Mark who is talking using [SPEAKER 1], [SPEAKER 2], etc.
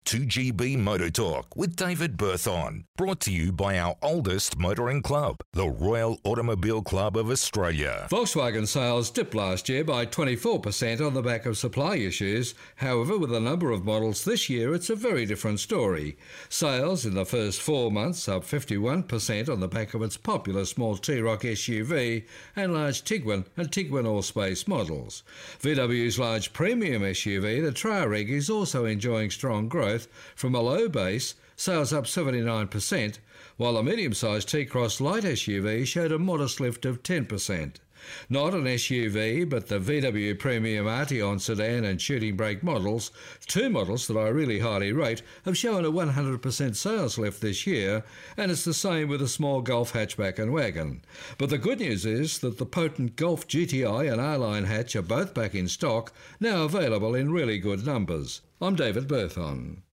[SPEAKER 1] 2GB Motor Talk with David Berthon. Brought to you by our oldest motoring club, the Royal Automobile Club of Australia.
[SPEAKER 2] Volkswagen sales dipped last year by 24% on the back of supply issues. However, with a number of models this year, it's a very different story. Sales in the first 4 months up 51% on the back of its popular small T-Roc SUV and large Tiguan and Tiguan All-Space models. VW's large premium SUV, the Touareg, is also enjoying strong growth from a low base, sales up 79%, while the medium-sized T-Cross light SUV showed a modest lift of 10%. Not an SUV, but the VW Premium Arteon sedan and shooting brake models, two models that I really highly rate, have shown a 100% sales lift this year, and it's the same with the small Golf hatchback and wagon. But the good news is that the potent Golf GTI and R-Line hatch are both back in stock, now available in really good numbers. I'm David Berthon.